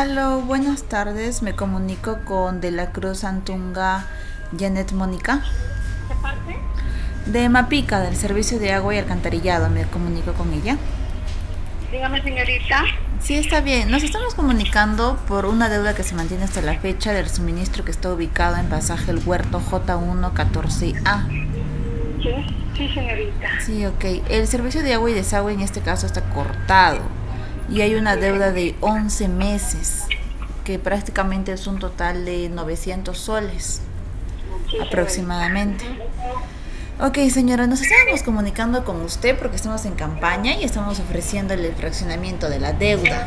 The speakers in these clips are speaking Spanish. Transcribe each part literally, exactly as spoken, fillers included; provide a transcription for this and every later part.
Aló, buenas tardes. Me comunico con De la Cruz Antunga Janet Mónica. ¿De parte? De Mapica, del Servicio de Agua y Alcantarillado. Me comunico con ella. Dígame, señorita. Sí, está bien. Nos estamos comunicando por una deuda que se mantiene hasta la fecha del suministro que está ubicado en Pasaje El Huerto J uno catorce A. Sí, sí, señorita. Sí, ok. El servicio de agua y desagüe en este caso está cortado y hay una deuda de once meses, que prácticamente es un total de novecientos soles Sí, aproximadamente. Ok, señora, nos estábamos comunicando con usted porque estamos en campaña y estamos ofreciéndole el fraccionamiento de la deuda.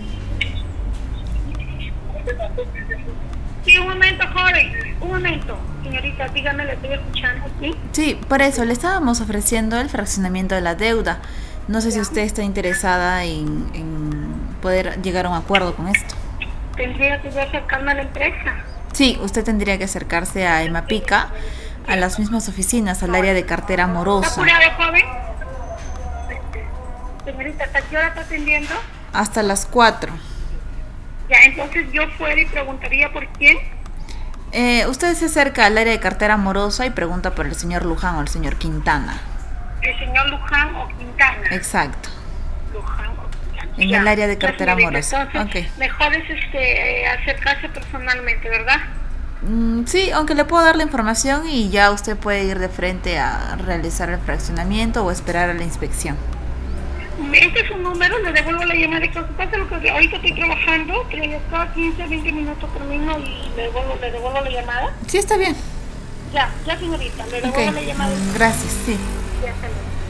Sí, un momento, joven. Un momento. Señorita, dígame, le estoy escuchando, ¿sí? Sí, por eso le estábamos ofreciendo el fraccionamiento de la deuda. No sé si usted está interesada en, en poder llegar a un acuerdo con esto. Tendría que yo acercarme a la empresa. Sí, usted tendría que acercarse a Emapica, a las mismas oficinas, al área de cartera ¿Está morosa. apurado, joven? Señorita, ¿hasta qué hora está atendiendo? Hasta las cuatro. Ya, entonces yo fuera y preguntaría por quién. Eh, usted se acerca al área de cartera morosa y pregunta por el señor Luján o el señor Quintana. El señor Luján o Quintana. Exacto. Luján o Quintana. En Ya, el área de ya, cartera señorita. morosa. Entonces, Ok. mejor es este, eh, acercarse personalmente, ¿verdad? Mm, sí, aunque le puedo dar la información y ya usted puede ir de frente a realizar el fraccionamiento o esperar a la inspección. Este es un número, le devuelvo la llamada. ¿Qué pasa? Lo que ahorita estoy trabajando, pero ya cada quince, veinte minutos termino y le devuelvo, le devuelvo la llamada. Sí, está bien. Ya, ya, señorita, le Ok. devuelvo la llamada. Mm, gracias, sí. Ya, hasta luego.